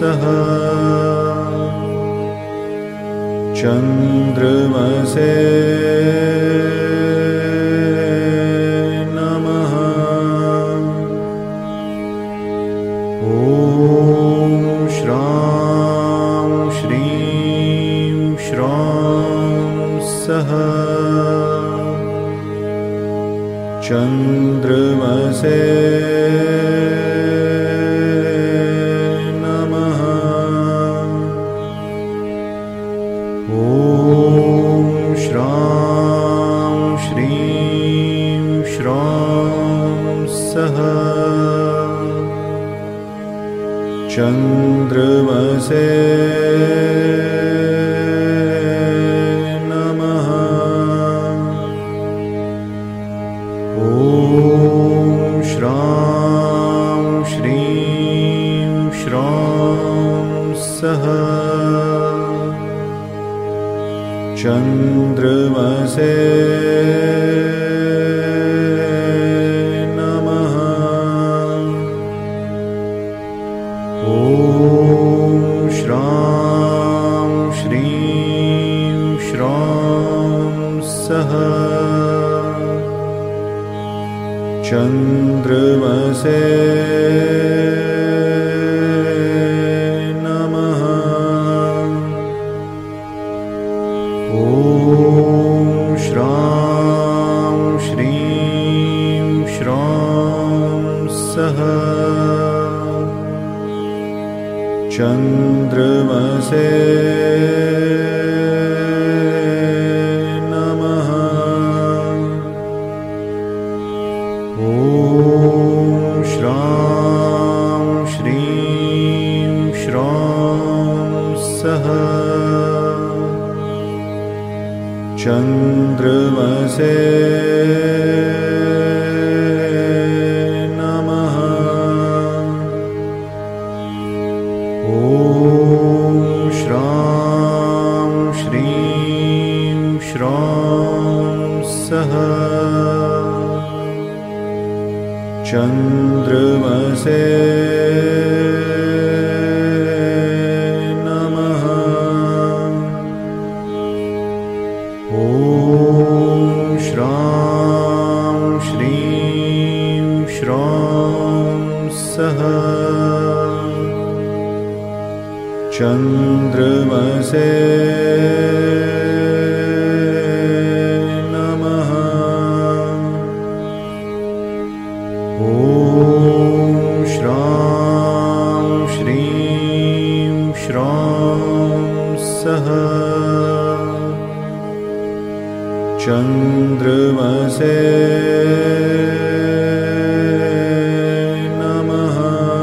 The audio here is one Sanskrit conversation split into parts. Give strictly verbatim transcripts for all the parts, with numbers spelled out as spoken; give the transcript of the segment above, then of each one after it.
सः चन्द्रमसे नमः। ॐ श्रां श्रीं श्रां सः चन्द्रमसे नमः। ॐ श्रां श्रीं श्रां सः चन्द्रमसे नमः। ॐ श्रां श्रीं श्रां सः चन्द्रमसे नमः। ॐ श्रां श्रीं श्रां सः चन्द्रमसे नमः। ॐ श्रां श्रीं श्रां सः चन्द्रमसे नमः। ॐ श्रां श्रीं श्रां सः चन्द्रमसे नमः। ॐ श्रां श्रीं श्रां सः चन्द्रमसे नमः। ॐ श्रां श्रीं श्रां सः चन्द्रमसे नमः। ॐ श्रां श्रीं श्रां सः चन्द्रमसे नमः।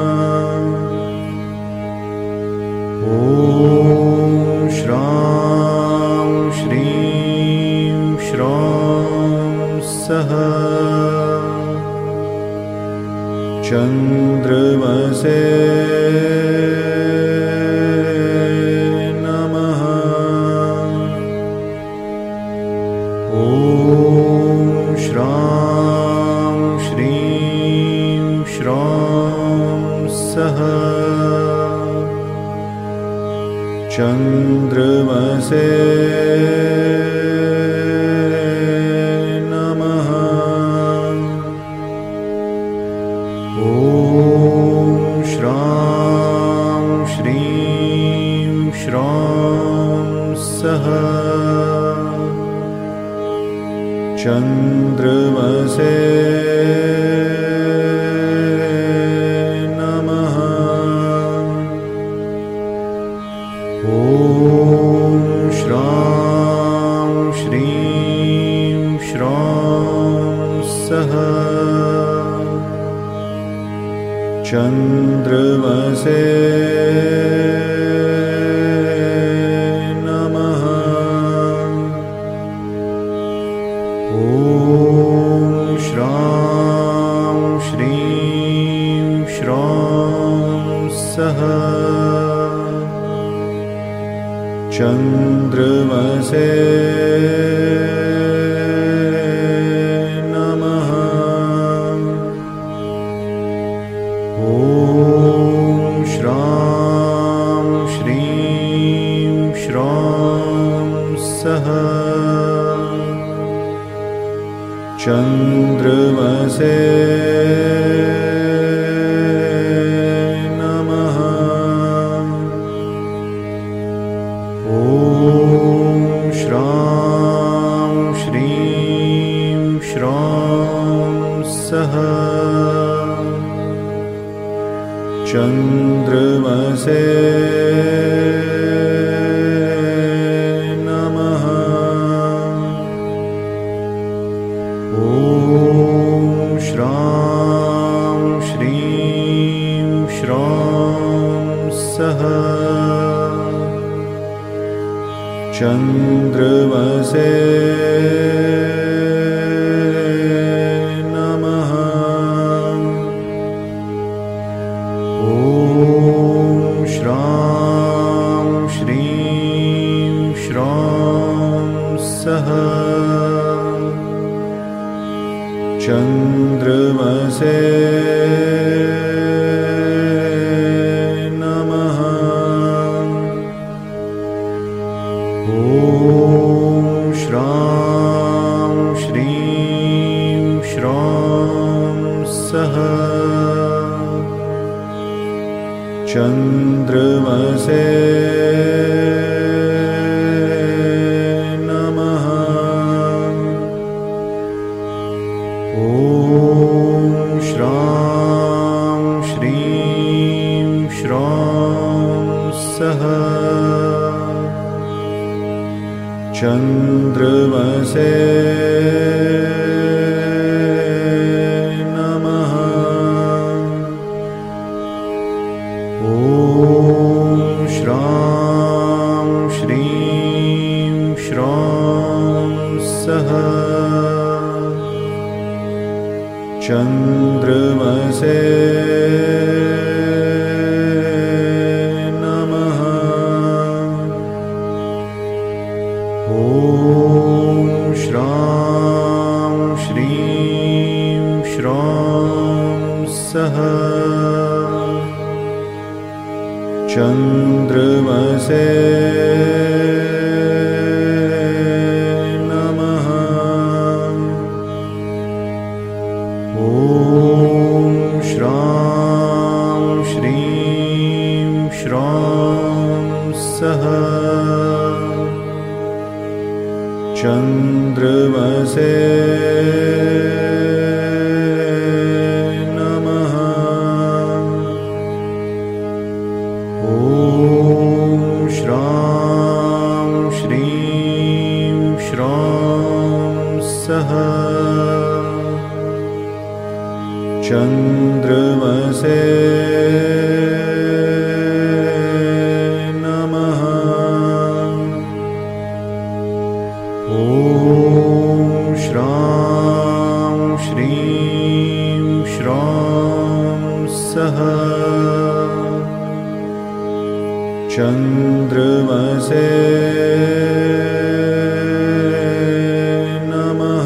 ॐ श्रां श्रीं श्रां सः चन्द्रमसे नमः। ॐ श्रां श्रीं श्रां सः चन्द्रमसे नमः। ॐ श्रां श्रीं श्रां सः चन्द्रमसे नमः। ॐ श्रां श्रीं श्रां सः चन्द्रमसे नमः। ॐ श्रां श्रीं श्रां सः चन्द्रमसे नमः। ॐ श्रां चन्द्रमसे नमः। ॐ श्रां श्रीं श्रां सः चन्द्रमसे नमः। ॐ श्रां श्रीं श्रां सः चन्द्रमसे नमः। ॐ श्रां श्रीं श्रां सः चन्द्रमसे नमः। ॐ श्रां श्रीं श्रां सः चन्द्रमसे नमः। ॐ श्रां श्रीं श्रां सः चन्द्रमसे नमः। ॐ श्रां श्रीं श्रां सः चन्द्रमसे नमः। ॐ श्रां श्रीं श्रां सः चन्द्रमसे नमः। ॐ श्रां श्रीं श्रां सः चन्द्रमसे नमः। ॐ श्रां श्रीं श्रां सः चन्द्रमसे नमः। ॐ श्रां श्रीं श्रां सः चन्द्रमसे नमः।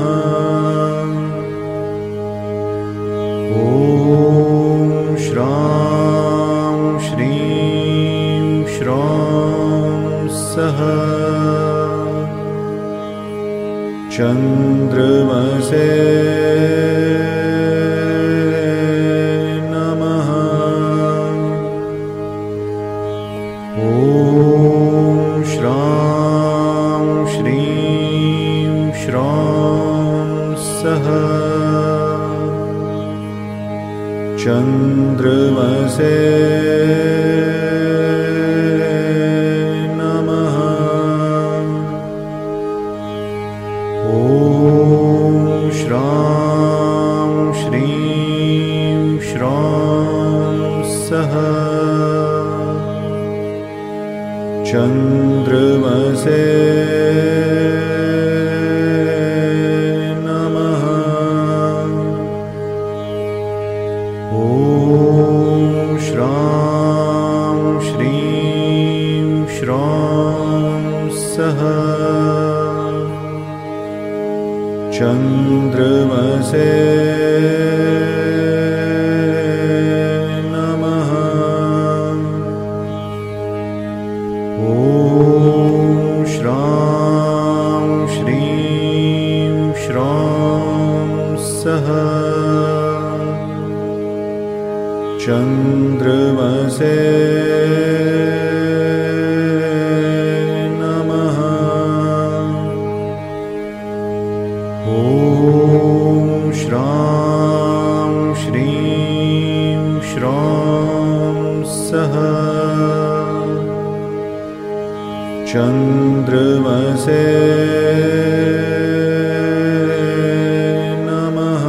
ॐ श्रां श्रीं श्रां सः चन्द्रमसे नमः। ॐ श्रां श्रीं श्रां सः चन्द्रमसे नमः। ॐ श्रां श्रीं श्रां सः चन्द्रमसे नमः। ॐ श्रां श्रीं श्रां सः चन्द्रमसे नमः। ॐ श्रां श्रीं श्रां चन्द्रमसे नमः। ॐ श्रां श्रीं श्रां सः चन्द्रमसे नमः।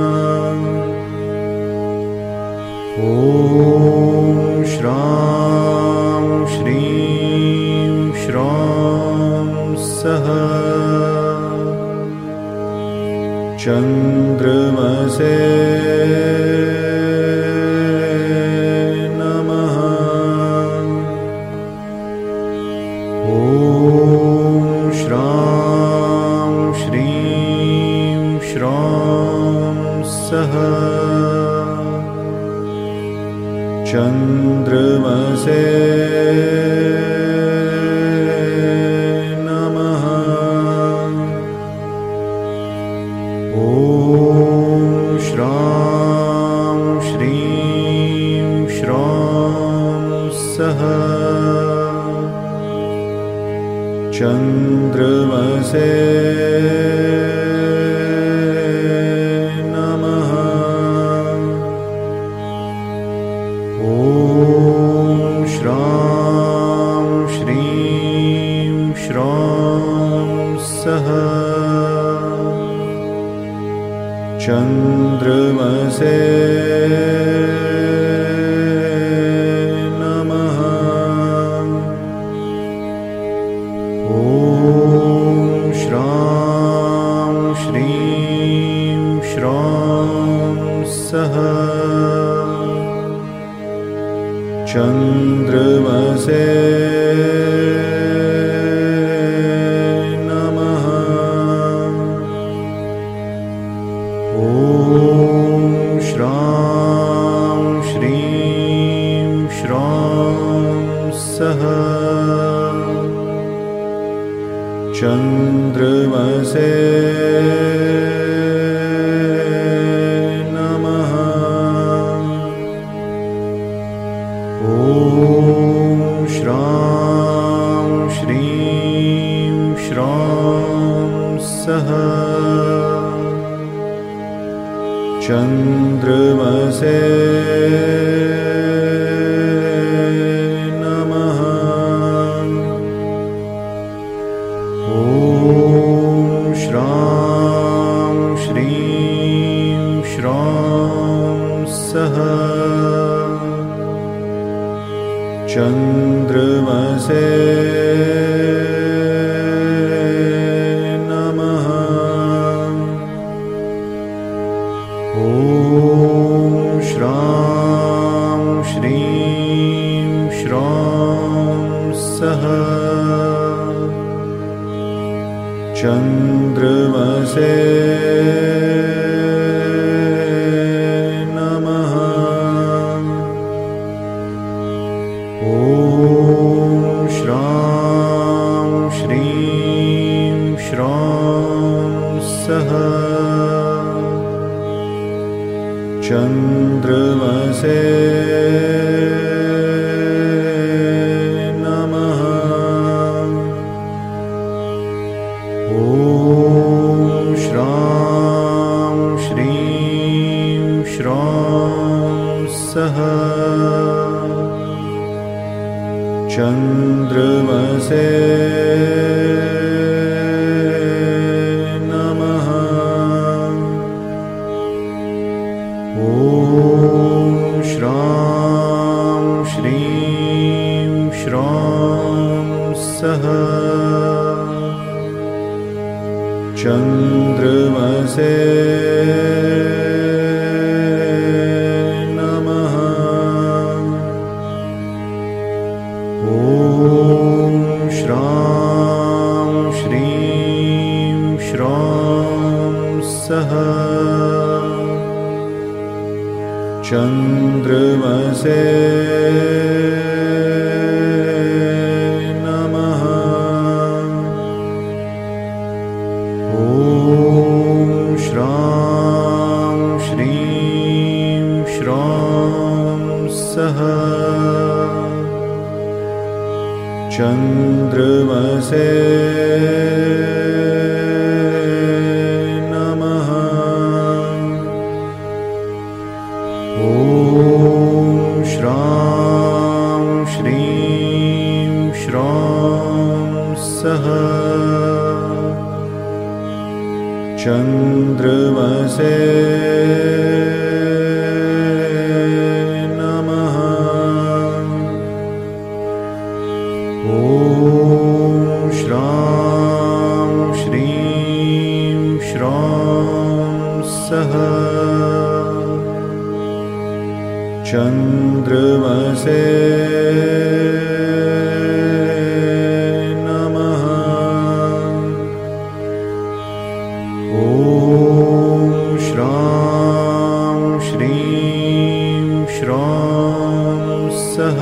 ॐ श्रां श्रीं श्रां सः चन्द्रमसे नमः। ॐ श्रां श्रीं श्रां सः चन्द्रमसे नमः। ॐ श्रां श्रीं श्रां सः चन्द्रमसे नमः। ॐ श्रां श्रीं श्रां सः चन्द्रमसे नमः। ॐ श्रां श्रीं श्रां सः चन्द्रमसे नमः। ॐ श्रां श्रीं श्रां सः चन्द्रमसे नमः। ॐ श्रां श्रीं श्रां सः चन्द्रमसे नमः। ॐ श्रां श्रीं श्रां सः चन्द्रमसे नमः। ॐ श्रां श्रीं श्रां सः चन्द्रमसे नमः। ॐ श्रां श्रीं श्रां सः चन्द्रमसे नमः। ॐ श्रां श्रीं श्रां सः चन्द्रमसे नमः। ॐ श्रां श्रीं श्रां सः चन्द्रमसे नमः। ॐ श्रां श्रीं श्रां सः चन्द्रमसे नमः। ॐ श्रां श्रीं श्रां चन्द्रमसे नमः। ॐ श्रां श्रीं श्रां सः चन्द्रमसे नमः। ॐ श्रां श्रीं श्रां सः चन्द्रमसे नमः। ॐ श्रां श्रीं श्रां सः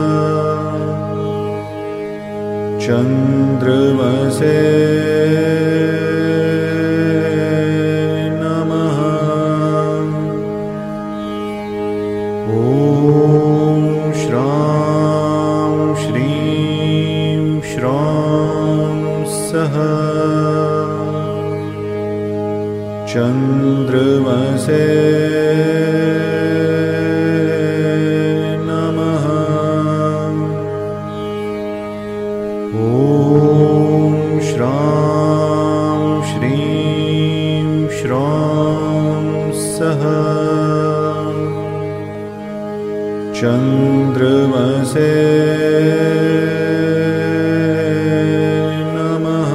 चन्द्रमसे नमः। ॐ श्रां श्रीं श्रां सः चन्द्रमसे नमः। ॐ श्रां श्रीं श्रां सः चन्द्रमसे नमः।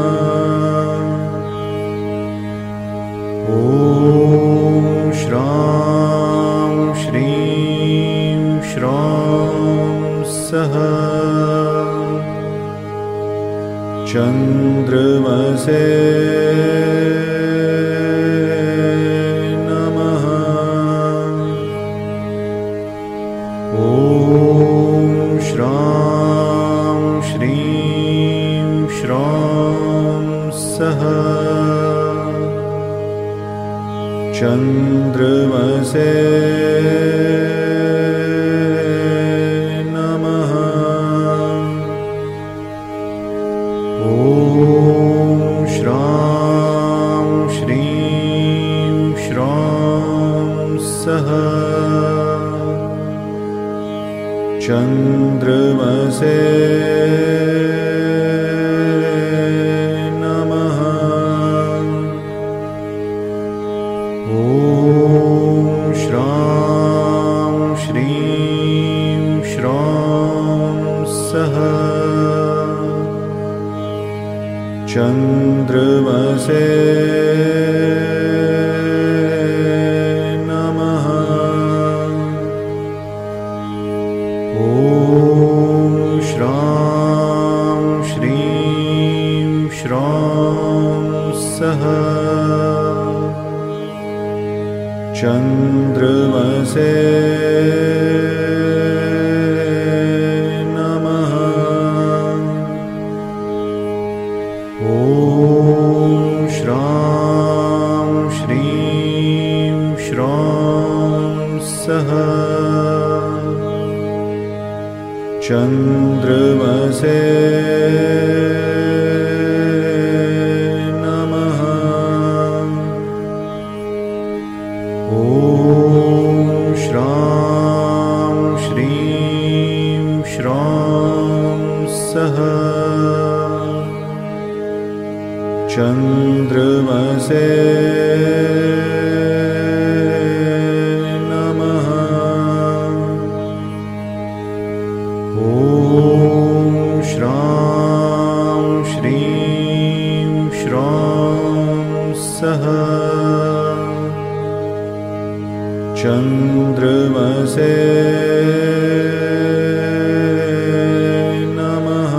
ॐ श्रां श्रीं श्रां सः चन्द्रमसे नमः। ॐ श्रां श्रीं श्रां सः चन्द्रमसे नमः। ॐ श्रां श्रीं श्रां सः चन्द्रमसे नमः। ॐ श्रां श्रीं श्रां सः चन्द्रमसे नमः। ॐ श्रां श्रीं श्रां सः चन्द्रमसे नमः। ॐ श्रां श्रीं श्रां सः चन्द्रमसे नमः। ॐ श्रां श्रीं श्रां सः चन्द्रमसे नमः। ॐ श्रां श्रीं श्रां सः चन्द्रमसे नमः।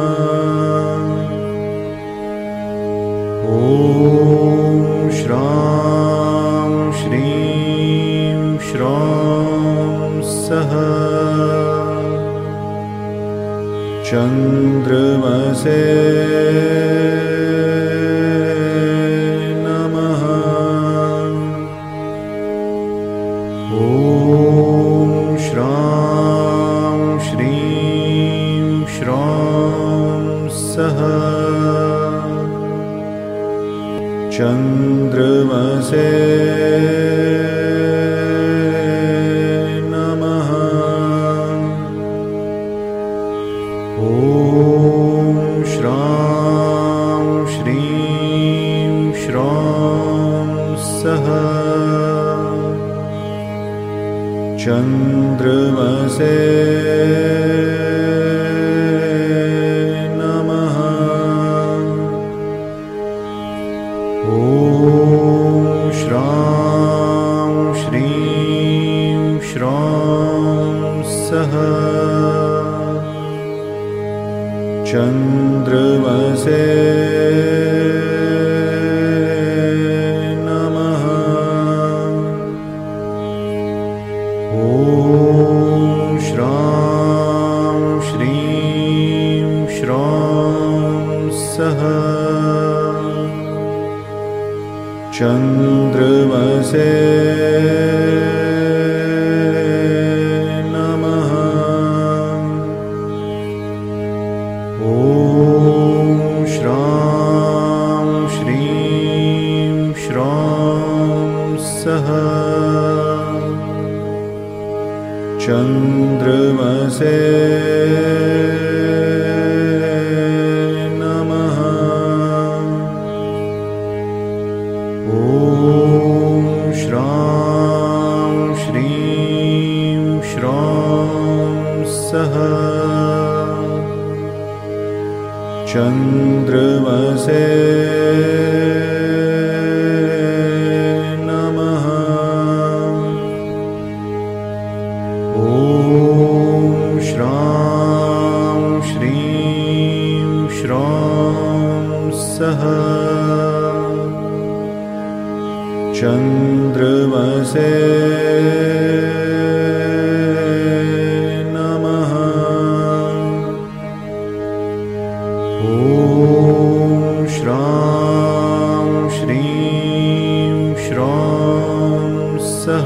ॐ श्रां श्रीं श्रां सः चन्द्रमसे नमः। ॐ श्रां श्रीं श्रां सः चन्द्रमसे नमः। ॐ श्रां श्रीं श्रां सः चन्द्रमसे नमः। ॐ श्रां श्रीं श्रां सः चन्द्रमसे नमः। ॐ श्रां श्रीं श्रां सः चन्द्रमसे नमः। ॐ श्रां श्रीं श्रां सः चन्द्रमसे नमः। ॐ श्रां श्रीं श्रां सः चन्द्रमसे नमः। ॐ श्रां श्रीं श्रां सः चन्द्रमसे नमः। ॐ श्रां श्रीं श्रां सः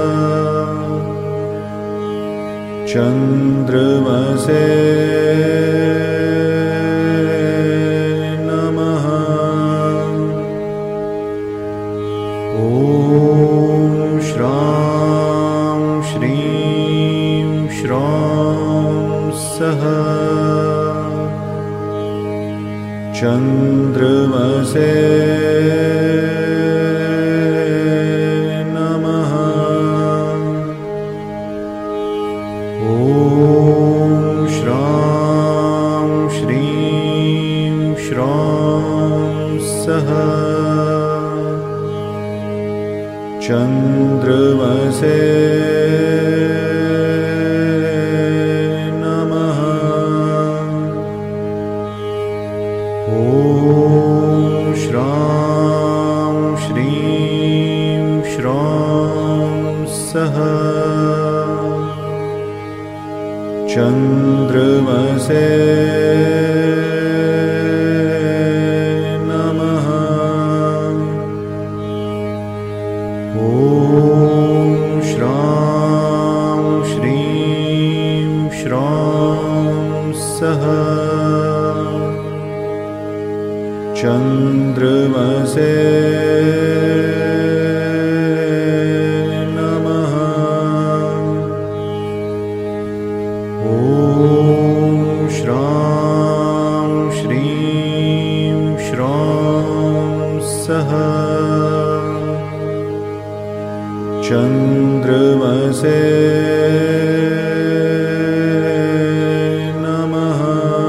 चन्द्रमसे नमः। ॐ श्रां श्रीं श्रां सः चन्द्रमसे नमः। ॐ श्रां श्रीं श्रां सः चन्द्रमसे नमः। ॐ श्रां श्रीं श्रां सः चन्द्रमसे नमः। ॐ श्रां श्रीं श्रां सः चन्द्रमसे नमः। ॐ श्रां श्रीं श्रां सः चन्द्रमसे नमः।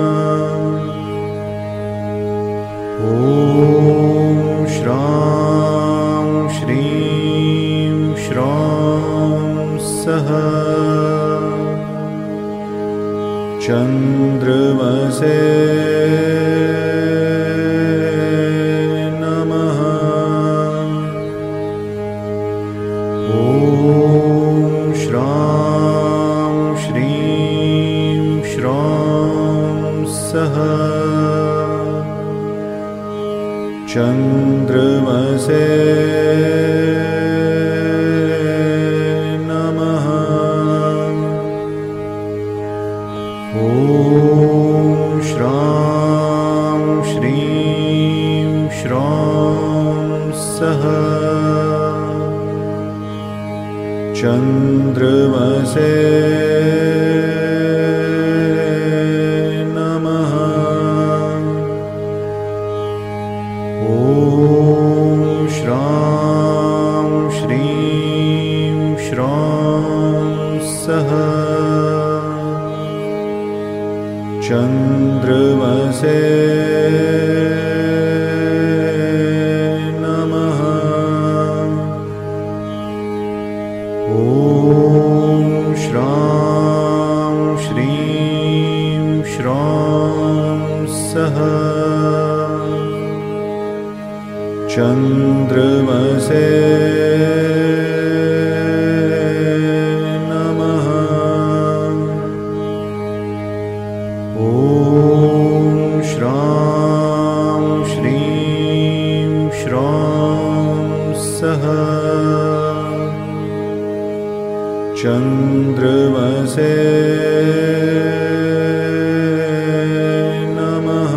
ॐ श्रां श्रीं श्रां सः चन्द्रमसे नमः। ॐ श्रां श्रीं श्रां सः चन्द्रमसे नमः। ॐ श्रां चन्द्रमसे नमः। ॐ श्रां श्रीं श्रां सः चन्द्रमसे नमः। ॐ श्रां श्रीं श्रां सः चन्द्रमसे नमः। ॐ श्रां श्रीं श्रां सः चन्द्रमसे नमः।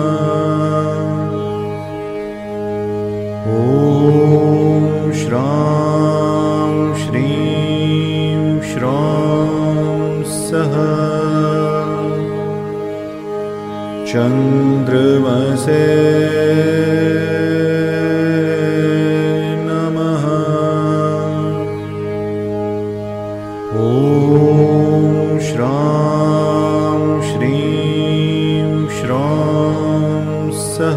ॐ श्रां श्रीं श्रां सः चन्द्रमसे नमः। ॐ श्रां श्रीं श्रां सः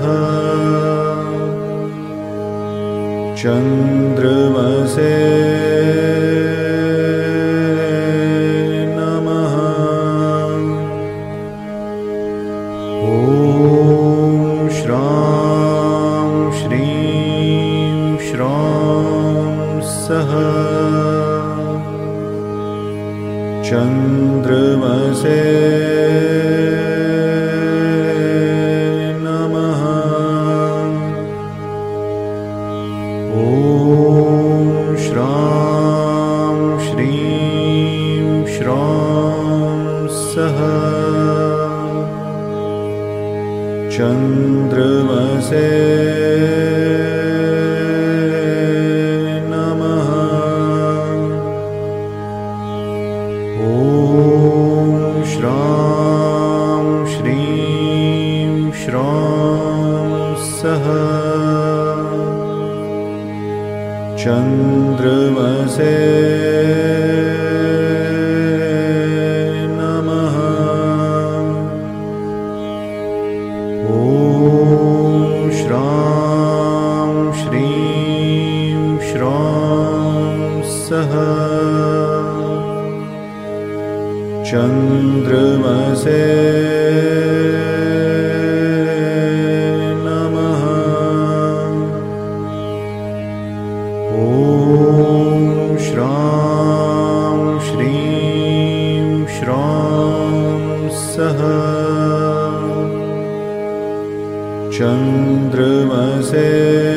चन्द्रमसे नमः। ॐ श्रां श्रीं श्रां सः चन्द्रमसे नमः। ॐ श्रां श्रीं श्रां सः चन्द्रमसे नमः। ॐ श्रां श्रीं श्रां सः चन्द्रमसे नमः। ॐ श्रां श्रीं श्रां सः चन्द्रमसे नमः। ॐ श्रां श्रीं श्रां सः चन्द्रमसे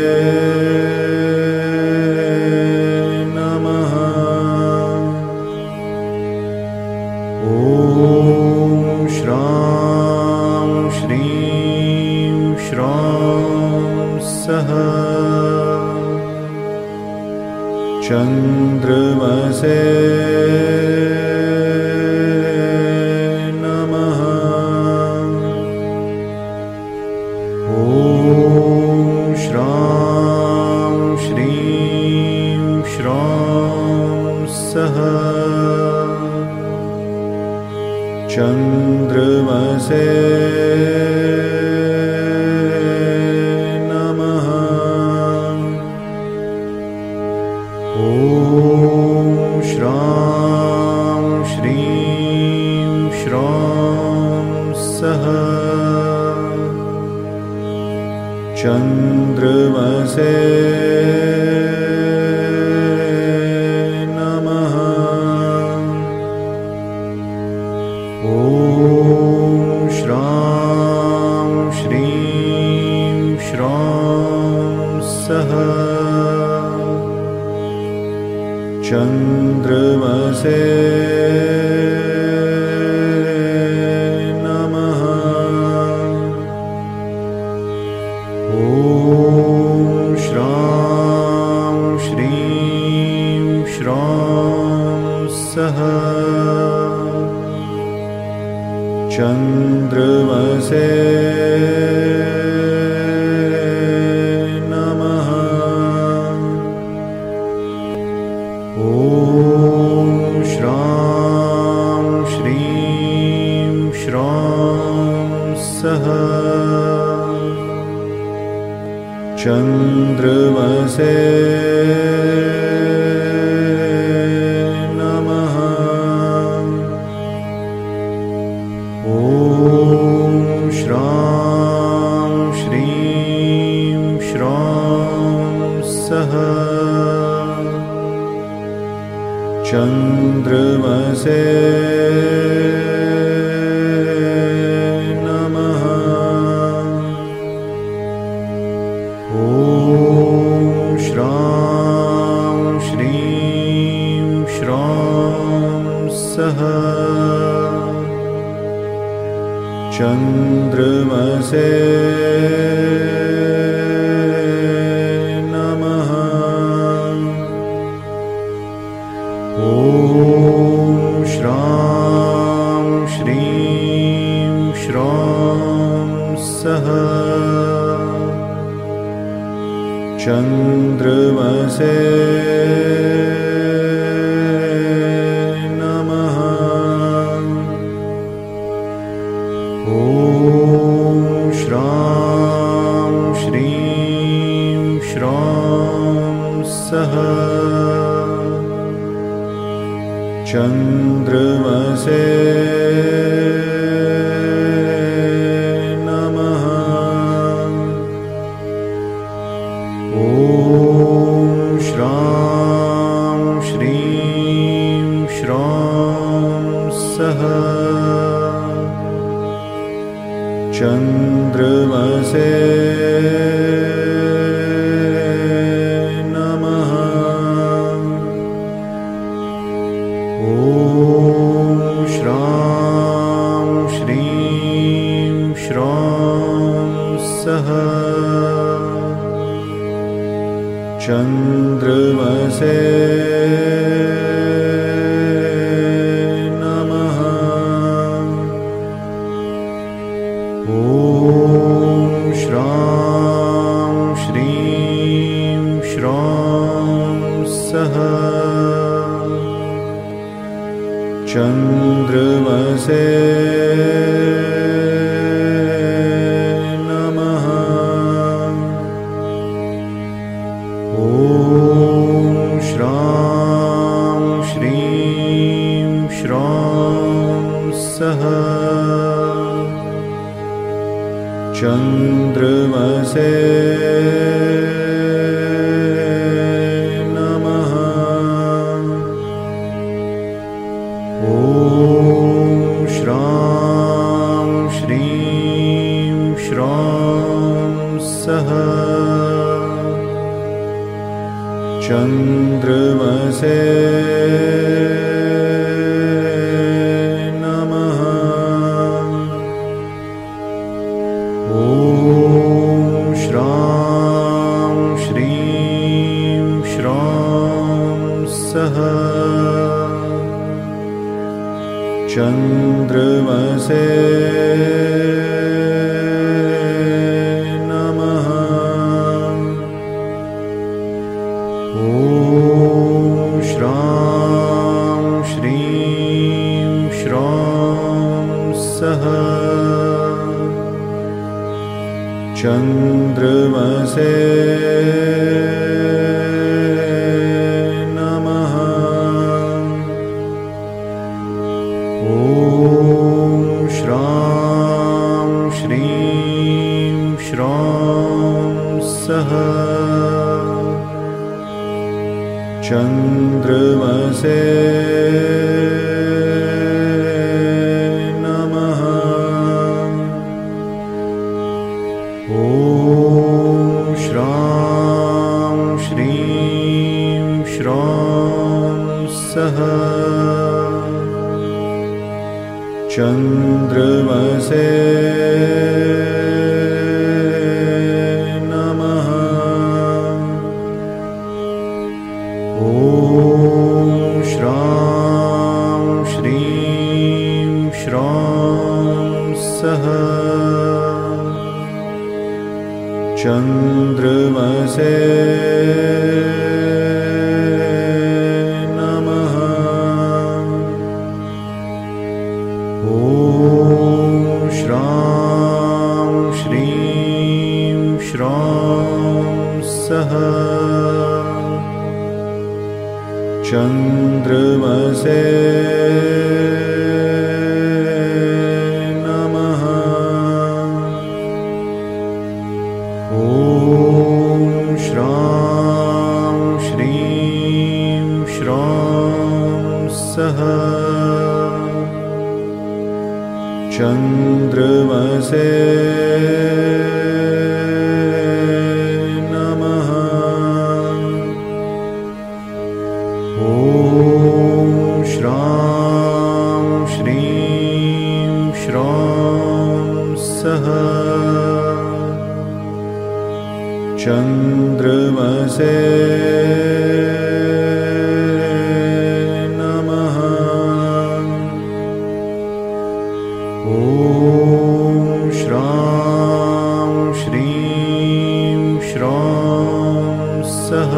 नमः। ॐ श्रां श्रीं श्रां सः चन्द्रमसे नमः। ॐ श्रां श्रीं श्रां सः चन्द्रमसे नमः। ॐ श्रां श्रीं श्रां सः चन्द्रमसे नमः। ॐ श्रां श्रीं श्रां सः चन्द्रमसे नमः। ॐ श्रां श्रीं श्रां चन्द्रमसे नमः। ॐ श्रां श्रीं श्रां सः चन्द्रमसे नमः। ॐ श्रां श्रीं श्रां सः चन्द्रमसे नमः। ॐ श्रां श्रीं श्रां सः चन्द्रमसे नमः। ॐ श्रां श्रीं श्रां सः चन्द्रमसे नमः। ॐ श्रां श्रीं श्रां सः चन्द्रमसे नमः। ॐ श्रां श्रीं श्रां सः चन्द्रमसे नमः। ॐ श्रां श्रीं श्रां सः चन्द्रमसे नमः। ॐ श्रां श्रीं श्रां सः चन्द्रमसे नमः। ॐ श्रां श्रीं श्रां सः चन्द्रमसे नमः। ॐ श्रां श्रीं श्रां सः चन्द्रमसे नमः। ॐ श्रां श्रीं श्रां सः चन्द्रमसे नमः। ॐ श्रां श्रीं श्रां सः चन्द्रमसे नमः। ॐ श्रां श्रीं श्रां सः चन्द्रमसे नमः। ॐ श्रां श्रीं श्रां सः चन्द्रमसे नमः। ॐ श्रां श्रीं श्रां सः चन्द्रमसे नमः। ॐ श्रां श्रीं श्रां सः चन्द्रमसे नमः। ॐ श्रां श्रीं श्रां सः चन्द्रमसे नमः। ॐ श्रां श्रीं श्रां सः चन्द्रमसे नमः। ॐ श्रां श्रीं श्रां सः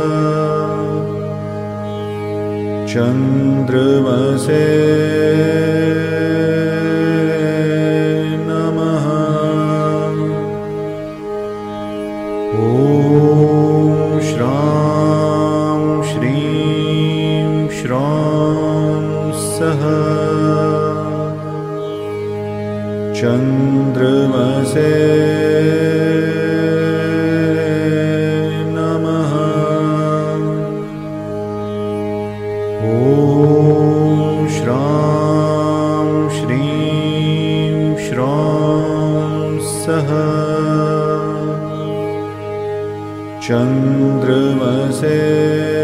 चन्द्रमसे नमः। ॐ श्रां श्रीं श्रां सः चन्द्रमसे नमः। ॐ श्रां श्रीं श्रां सः चन्द्रमसे